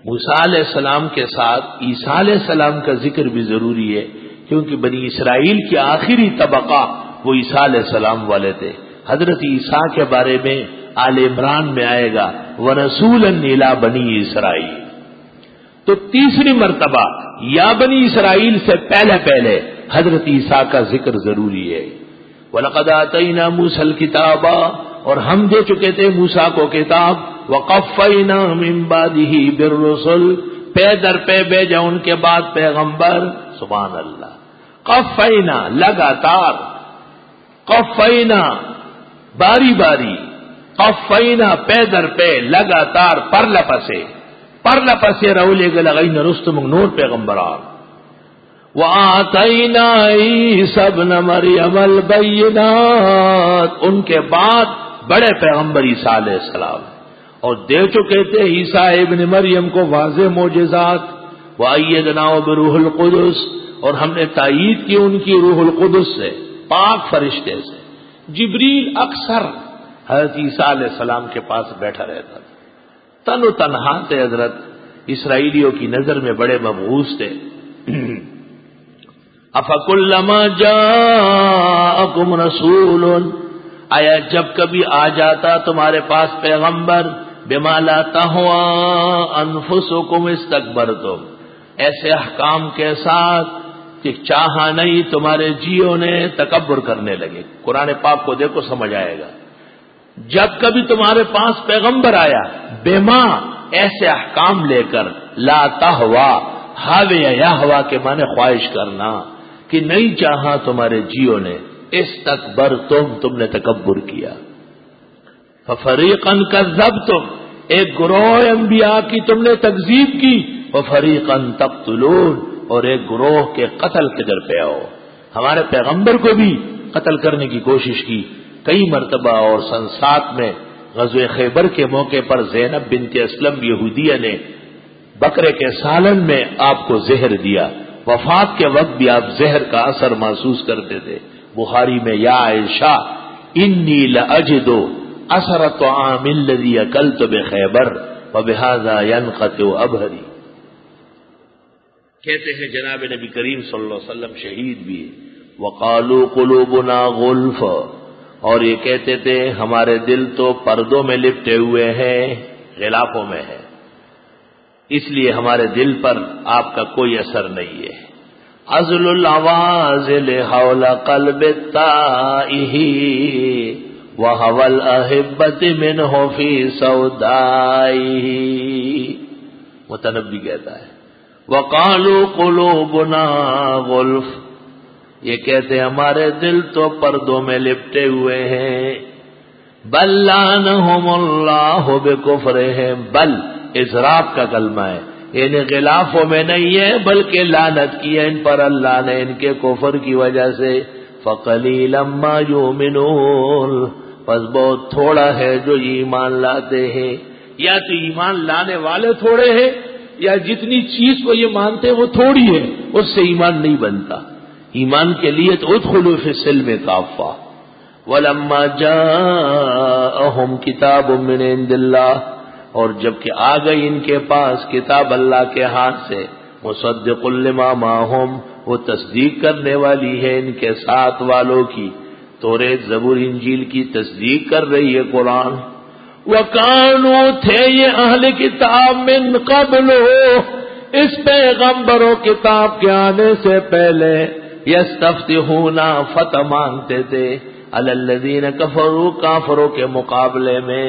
موسیٰ علیہ السلام کے ساتھ عیسیٰ علیہ السلام کا ذکر بھی ضروری ہے، کیونکہ بنی اسرائیل کے آخری طبقہ وہ عیسیٰ علیہ السلام والے تھے۔ حضرت عیسیٰ کے بارے میں آل عمران میں آئے گا وَرَسُولًا إِلَىٰ بَنِي إِسْرَائِيلَ۔ تو تیسری مرتبہ یا بنی اسرائیل سے پہلے حضرت عیسیٰ کا ذکر ضروری ہے۔ وَلَقَدْ آتَيْنَا مُوسَى الْكِتَابَ، اور ہم دے چکے تھے موسیٰ کو کتاب، وَقَفَّيْنَا مِن بَعْدِهِ بِالرُّسُلِ، پے در پے بھیجا ان کے بعد پیغمبر۔ سبحان اللہ، قفینا لگاتار، قفینا باری باری، قفینا پے در پے لگاتار، پر لپسے رولے گلغین رستم نور پیغمبران۔ وَآتَيْنَا عِيسَى ابْنَ مَرْيَمَ الْبَيِّنَاتِ، ان کے بعد بڑے پیغمبر عیسیٰ علیہ السلام، اور دے چکے تھے عیسیٰ ابن مریم کو واضح معجزات۔ وَأَيَّدْنَاهُ بِرُوحِ الْقُدُسِ، اور ہم نے تائید کی ان کی روح القدس سے، پاک فرشتے سے۔ جبریل اکثر حضرت عیسیٰ علیہ السلام کے پاس بیٹھا رہتا تھا، تن و تنہا تھے حضرت، اسرائیلیوں کی نظر میں بڑے مبعوث تھے۔ أَفَكُلَّمَا جَاءَكُمْ رَسُولٌ، آیا جب کبھی آ جاتا تمہارے پاس پیغمبر، بِمَا لَا تَهْوَىٰ أَنفُسُكُمْ اسْتَكْبَرْتُمْ، ایسے احکام کے ساتھ کہ چاہا نہیں تمہارے جیوں نے تکبر کرنے لگے۔ قرآن پاک کو دیکھو سمجھ آئے گا، جب کبھی تمہارے پاس پیغمبر آیا، بما ایسے احکام لے کر، لا تہوا، ہاوے یا ہوا کے معنی خواہش کرنا، کہ نہیں چاہا تمہارے جیوں نے، استکبرتم، تم نے تکبر کیا۔ ففریقا کذبتم، ایک گروہ انبیاء کی تم نے تکذیب کی، وفریقا تقتلون، اور ایک گروہ کے قتل کے در پہ آؤ۔ ہمارے پیغمبر کو بھی قتل کرنے کی کوشش کی کئی مرتبہ، اور سن 7 میں غزوہ خیبر کے موقع پر زینب بنت اسلم یہودیہ نے بکرے کے سالن میں آپ کو زہر دیا، وفات کے وقت بھی آپ زہر کا اثر محسوس کرتے تھے۔ بخاری میں یا عائشہ انی لاجد اثر الطعام الذی اکلت بخیبر وبہذا ينقطع ابہری، کہتے ہیں جناب نبی کریم صلی اللہ علیہ وسلم شہید بھی، وقالوا قلوبنا غلف، اور یہ کہتے تھے ہمارے دل تو پردوں میں لپٹے ہوئے ہیں، غلافوں میں ہے، اس لیے ہمارے دل پر آپ کا کوئی اثر نہیں ہے۔ عزل العوازل حول قلب التائہ وهوى الأحبة منه في سودائه، متنبی کہتا ہے وقالوا قلوبنا غلف، یہ کہتے ہمارے دل تو پردوں میں لپٹے ہوئے ہیں۔ بل لعنهم اللہ بکفرہم، بل اضراب کا کلمہ ہے، یعنی غلافوں میں نہیں ہے بلکہ لعنت کی ہے ان پر اللہ نے ان کے کفر کی وجہ سے۔ فقلیلا ما یؤمنون، پس بہت تھوڑا ہے جو ایمان لاتے ہیں، یا تو ایمان لانے والے تھوڑے ہیں، یا جتنی چیز کو یہ مانتے ہیں وہ تھوڑی ہے، اس سے ایمان نہیں بنتا۔ ایمان کے لیے تو ادخلوا فی السلم کافہ۔ ولما جاءہم کتاب من عند اللہ، اور جبکہ آ گئی ان کے پاس کتاب اللہ کے ہاتھ سے، مصدق لما معہم، وہ تصدیق کرنے والی ہے ان کے ساتھ والوں کی، توریت زبور انجیل کی تصدیق کر رہی ہے قرآن۔ وَكَانُوا، تھے یہ اہل کتاب من قبل، اس پیغمبروں کتاب کے آنے سے پہلے، یستفتحون، فتح مانگتے تھے، علی الذین کفروا، کافروں کے مقابلے میں۔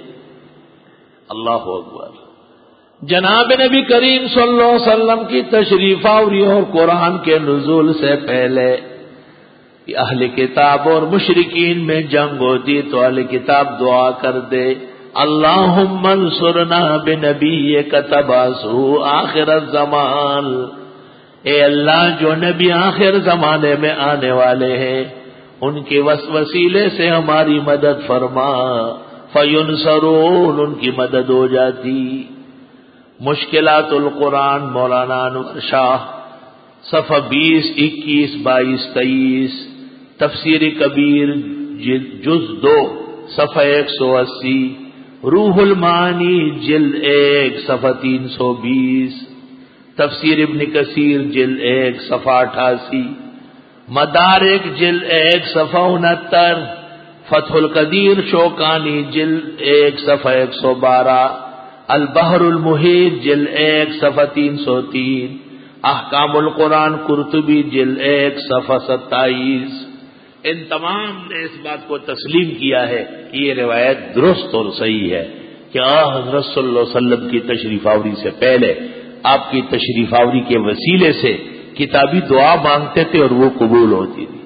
اللہ اکبر۔ جناب نبی کریم صلی اللہ علیہ وسلم کی تشریف آوری اور قرآن کے نزول سے پہلے اہل کتاب اور مشرکین میں جنگ ہوتی تو اہل کتاب دعا کر دے، اللہم انصرنا بنبیک تبعثہ آخر الزمان، اے اللہ جو نبی آخر زمانے میں آنے والے ہیں ان کے وسیلے سے ہماری مدد فرما، فینصرون، ان کی مدد ہو جاتی۔ مشکلات القرآن مولانا انور شاہ، صفحہ 20، 21، 22، 23، تفسیر کبیر جز 2، صفحہ 180، روح المعانی جلد 1 صفحہ 320، تفسیر ابن کثیر جلد 1 صفحہ 88، مدارک جلد 1 صفحہ 69، فتح القدیر شوکانی جلد 1 صفحہ 112، البحر المحیط جلد 1 صفحہ 303، احکام القرآن قرطبی جلد 1 صفحہ 27۔ ان تمام نے اس بات کو تسلیم کیا ہے کہ یہ روایت درست اور صحیح ہے کہ حضرت صلی اللہ علیہ وسلم کی تشریف آوری سے پہلے آپ کی تشریف آوری کے وسیلے سے کتابی دعا مانگتے تھے اور وہ قبول ہوتی تھی۔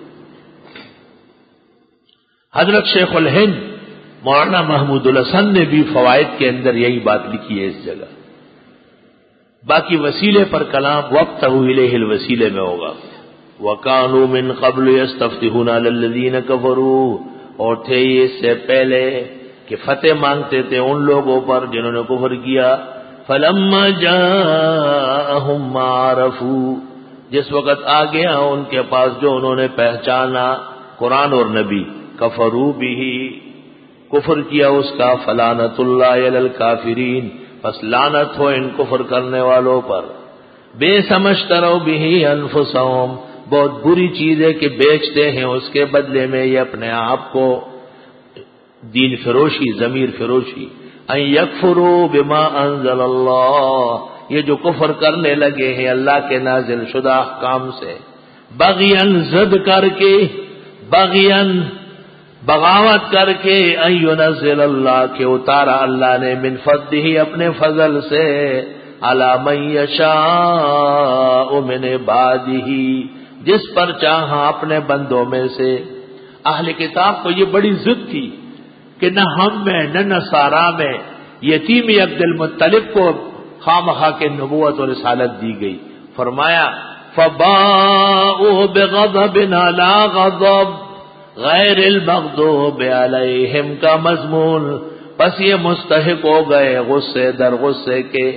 حضرت شیخ الہند مولانا محمود الحسن نے بھی فوائد کے اندر یہی بات لکھی ہے اس جگہ۔ باقی وسیلے پر کلام وابتغوا الیہ الوسیلے میں ہوگا۔ وَكَانُوا مِن قَبْلُ يَسْتَفْتِحُونَ عَلَى الَّذِينَ كَفَرُوا، اور تھے یہ اس سے پہلے کہ فتح مانگتے تھے ان لوگوں پر جنہوں نے کفر کیا۔ فَلَمَّا جَاءَهُم مَّا عَرَفُوا، جس وقت آ گیا ان کے پاس جو انہوں نے پہچانا قرآن اور نبی، کفروا بہ، کفر کیا اس کا، فلعنۃ اللہ علی الکافرین، پس لعنت ہو ان کفر کرنے والوں پر۔ بئس ما اشتروا بہ انفسہم، بہت بری چیز ہے کہ بیچتے ہیں اس کے بدلے میں یہ اپنے آپ کو، دین فروشی، ضمیر فروشی۔ ان یکفروا بما انزل اللہ، یہ جو کفر کرنے لگے ہیں اللہ کے نازل شدہ احکام سے، بغین زد کر کے، بغین بغاوت کر کے، ان ینزل اللہ کے اتارا اللہ نے من فضلہ اپنے فضل سے، علی من یشاء من عبادہ، جس پر چاہا اپنے بندوں میں سے۔ اہل کتاب کو یہ بڑی ضد تھی کہ نہ ہم میں نہ نصارا میں یتیم عبد المطلب کو خامخواہ کے نبوت اور رسالت دی گئی۔ فرمایا فباءوا بغضب علی غضب غیر المغضوب علیہم کا مضمون، بس یہ مستحق ہو گئے غصے در غصے کے۔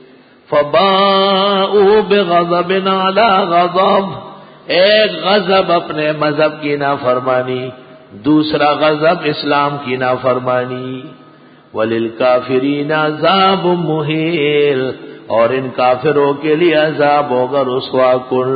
فباءوا بغضب علی غضب، ایک غضب اپنے مذہب کی نافرمانی، دوسرا غضب اسلام کی نافرمانی۔ وللکافرین عذاب مہین، اور ان کافروں کے لیے عذاب ہوگا رسوا کن۔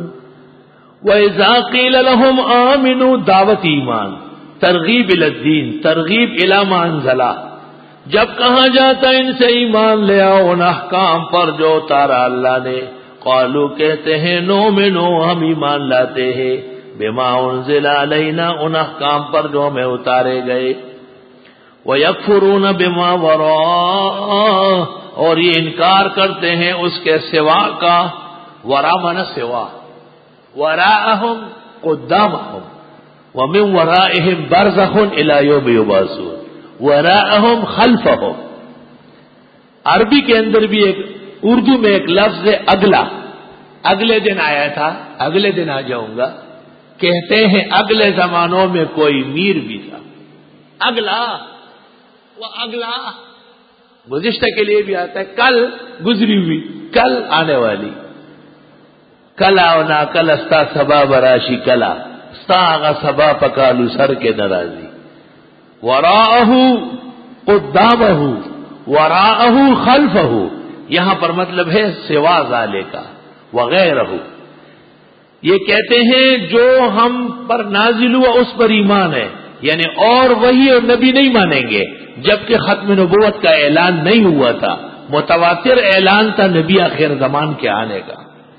وَإِذَا قِيلَ لَهُمْ آمِنُوا، دعوت ایمان، ترغیب الی الدین، ترغیب الی ما انزل، جب کہا جاتا ان سے ایمان لے آؤ ان احکام پر جو اتارا اللہ نے، قالو کہتے ہیں نؤمنو، ہم ایمان لاتے ہیں، بما انزل علینا، ان احکام پر جو ہمیں اتارے گئے، وَيَكْفُرُونَ بِمَا وَرَاءَ، اور یہ انکار کرتے ہیں اس کے سوا کا، ورا من سوا، وراءہم قدامہم، ومن ورائہم برزخ الی یوم یبعثون، وراءہم خلفہم۔ عربی کے اندر بھی ایک، اردو میں ایک لفظ ہے اگلا، اگلے دن آیا تھا، اگلے دن آ جاؤں گا، کہتے ہیں اگلے زمانوں میں کوئی میر بھی تھا، اگلا، وہ اگلا گزشتہ کے لیے بھی آتا ہے، کل گزری ہوئی، کل آنے والی، کلا اونا کل استا سبا براشی کلا، استا آغا سبا پکالو سر کے نرازی، وراءہو قدامہو، وراءہو خلفہو، یہاں پر مطلب ہے سوا ذالے کا، وغیرہ، یہ کہتے ہیں جو ہم پر نازل ہوا اس پر ایمان ہے، یعنی اور وہی اور نبی نہیں مانیں گے جبکہ ختم نبوت کا اعلان نہیں ہوا تھا، متواتر اعلان تھا نبی آخر زمان کے آنے کا۔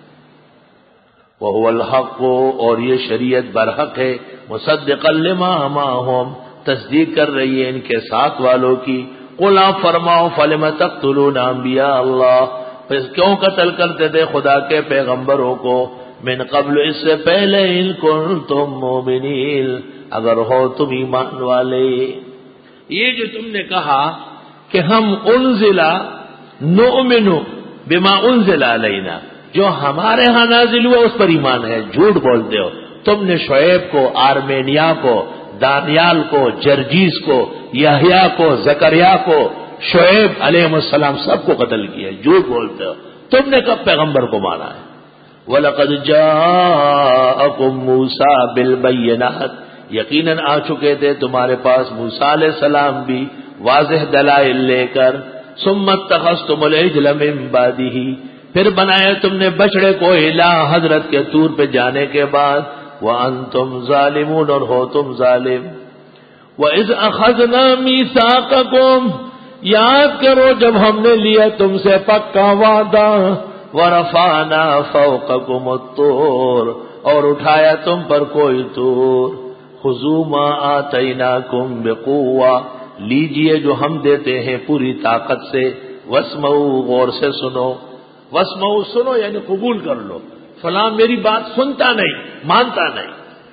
وَهُوَ الْحَقُّ، اور یہ شریعت برحق ہے، مصدقا لما معہم، تصدیق کر رہی ہے ان کے ساتھ والوں کی۔ قُلْ آپ فرماؤ فَلِمَ تَقْتُلُونَ انبیاء اللہ، پس کیوں قتل کرتے تھے خدا کے پیغمبروں کو، من قبل اس سے پہلے، ان کنتم مومنین، اگر ہو تم ایمان والے۔ یہ جو تم نے کہا کہ ہم انزل نؤمن بما انزل علینا، جو ہمارے ہاں نازل ہوا اس پر ایمان ہے، جھوٹ بولتے ہو۔ تم نے شعیب کو، آرمینیا کو، دانیال کو، جرجیس کو، یحییٰ کو، زکریا کو، شعیب علیہ السلام سب کو قتل کیا، جھوٹ بولتے ہو۔ تم نے کب پیغمبر کو مانا ہے؟ وَلَقَدْ جَاءَكُمْ مُوسَىٰ بِالْبَيِّنَاتِ، یقیناً آ چکے تھے تمہارے پاس موسیٰ علیہ السلام بھی واضح دلائل لے کر، ثم اتخذتم العجل من بعدہ، پھر بنایا تم نے بچڑے کو الہ حضرت کے طور پہ جانے کے بعد، وانتم ظالمون، اور ہو تم ظالم۔ وَإِذْ أَخَذْنَا مِيثَاقَكُمْ، یاد کرو جب ہم نے لیا تم سے پکا وعدہ، وَرَفَعْنَا فَوْقَكُمُ الطُّورَ، اور اٹھایا تم پر کوئی طور، خُذُوا مَا آتَيْنَاكُمْ بِقُوَّةٍ، لیجئے جو ہم دیتے ہیں پوری طاقت سے، وَاسْمَعُوا، غور سے سنو، وَاسْمَعُوا سنو یعنی قبول کر لو، فلاں میری بات سنتا نہیں، مانتا نہیں۔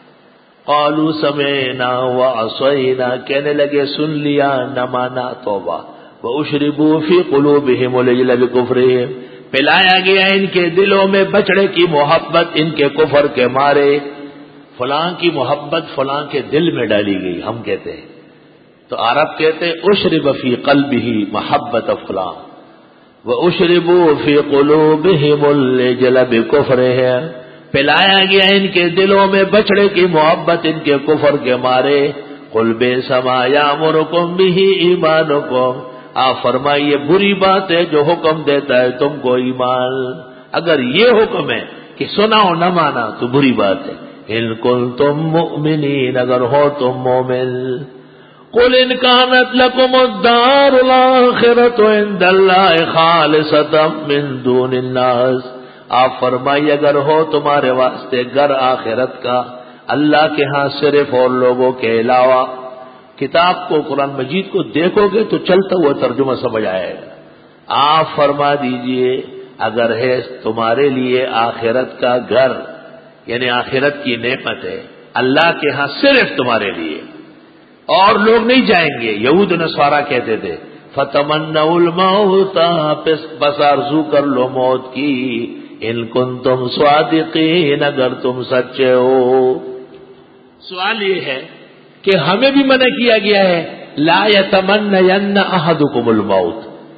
قالوا سمعنا وعصینا، کہنے لگے سن لیا نہ مانا، توبہ۔ واشربوا فی قلوبہم العجل بکفرہم، پلایا گیا ان کے دلوں میں بچڑے کی محبت ان کے کفر کے مارے، فلاں کی محبت فلاں کے دل میں ڈالی گئی، ہم کہتے ہیں تو عرب کہتے ہیں اشرب فی قلبہ محبت فلاں، واشربوا فی قلوبہم العجل بکفرہم، پلایا گیا ان کے دلوں میں بچڑے کی محبت ان کے کفر کے مارے۔ قل بئس ما یامرکم بہ ایمانکم، آپ فرمائیے بری بات ہے جو حکم دیتا ہے تم کو ایمان، اگر یہ حکم ہے کہ سناؤ نہ مانا تو بری بات ہے۔ ان کنتم مؤمنین، اگر ہو تم مومن۔ قل ان کانت لکم الدار الاخرۃ عند اللہ خالصۃ من دون الناس، آپ فرمائیے اگر ہو تمہارے واسطے گھر آخرت کا اللہ کے ہاں صرف اور لوگوں کے علاوہ، کتاب کو قرآن مجید کو دیکھو گے تو چلتا ہوا ترجمہ سمجھ آئے گا۔ آپ فرما دیجئے اگر ہے تمہارے لیے آخرت کا گھر، یعنی آخرت کی نعمت ہے اللہ کے ہاں صرف تمہارے لیے، اور لوگ نہیں جائیں گے۔ یہود و نصارہ کہتے تھے فتمنوا الموت، بس آرزو کر لو موت کی، ان کنتم صادقین، اگر تم سچے ہو۔ سوال یہ ہے کہ ہمیں بھی منع کیا گیا ہے لا یتمنین احدکم الموت،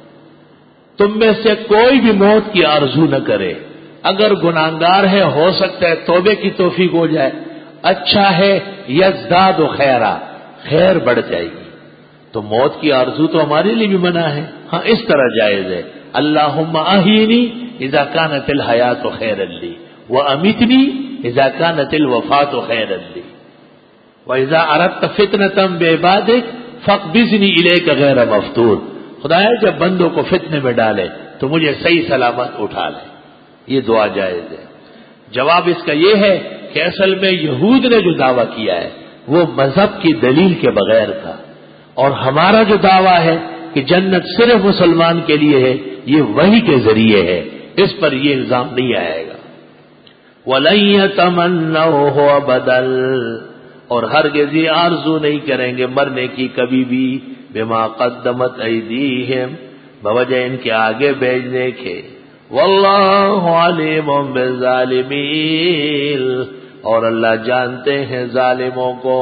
تم میں سے کوئی بھی موت کی آرزو نہ کرے، اگر گناہگار ہے ہو سکتا ہے توبے کی توفیق ہو جائے، اچھا ہے یزداد خیرا، خیر بڑھ جائے گی، تو موت کی آرزو تو ہمارے لیے بھی منع ہے۔ ہاں اس طرح جائز ہے، اللہم احینی اذا کانت الحیات خیرا لی وامیتنی اذا کانت الوفات خیرا لی وَإِذَا أَرَدْتَ فِتْنَةً بِعِبَادِكَ فَاقْبِضْنِي إِلَيْكَ غَيْرَ مَفْتُونٍ، خدایا جب بندوں کو فتنے میں ڈالے تو مجھے صحیح سلامت اٹھا لے، یہ دعا جائز ہے۔ جواب اس کا یہ ہے کہ اصل میں یہود نے جو دعویٰ کیا ہے وہ مذہب کی دلیل کے بغیر تھا، اور ہمارا جو دعویٰ ہے کہ جنت صرف مسلمان کے لیے ہے یہ وحی کے ذریعے ہے، اس پر یہ الزام نہیں آئے گا۔ وَلَن يَتَمَنَّوْهُ أَبَدًا، اور ہرگز یہ آرزو نہیں کریں گے مرنے کی کبھی بھی، بما قدمت ایدیہم، بوجہ ان کے آگے بھیجنے کے، واللہ علیم بالظالمین، اور اللہ جانتے ہیں ظالموں کو۔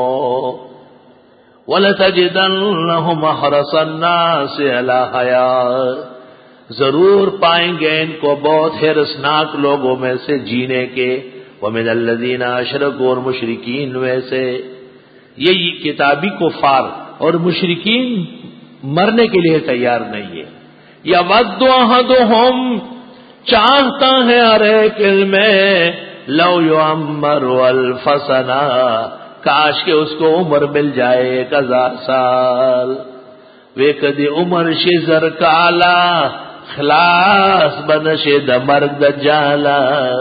وَلَتَجِدَنَّهُمْ أَحْرَصَ النَّاسِ عَلَىٰ حَيَاةٍ، ضرور پائیں گے ان کو بہت حرصناک لوگوں میں سے جینے کے، وَمِنَ الَّذِينَ أَشْرَكُوا، اور مشرکین میں سے، یہ کتابی کفار اور مشرکین مرنے کے لیے تیار نہیں ہے۔ یَوَدُّ أَحَدُهُمْ، چاہتا ہے ہر ایک میں، لَوْ يُعَمَّرُ أَلْفَ سَنَةٍ، کاش کہ اس کو عمر مل جائے 1000 سال، وے کدی عمر شزر کالا، خلاص بنشے دمرگ دجالا،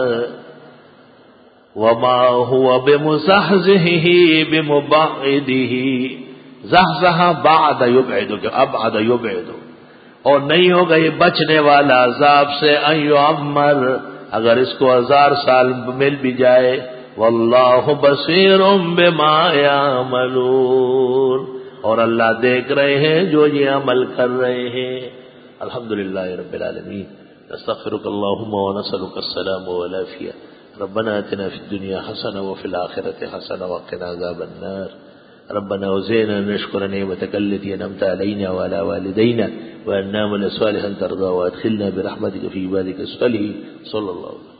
وما هو بمزحزحه بمبعده، زحزح بعد یبعد، ابعد یبعد، اور نہیں ہوگا یہ بچنے والا عذاب سے، ان یعمر، اگر اس کو 1000 سال مل بھی جائے، واللہ بصیر بما یعملون، اور اللہ دیکھ رہے ہیں جو یہ عمل کر رہے ہیں۔ الحمدللہ رب العالمین، نستغفرک اللہم ونسألک السلام والعافیہ، ربنا آتنا فی الدنیا حسنہ وفی الآخرۃ حسنہ وقنا عذاب النار، ربنا اوزعنا ان نشكر نعمتك التي انعمت علينا وعلى والدينا وان نعمل صالحا ترضى وادخلنا برحمتك في عبادك الصالحين، صلى الله عليه وسلم۔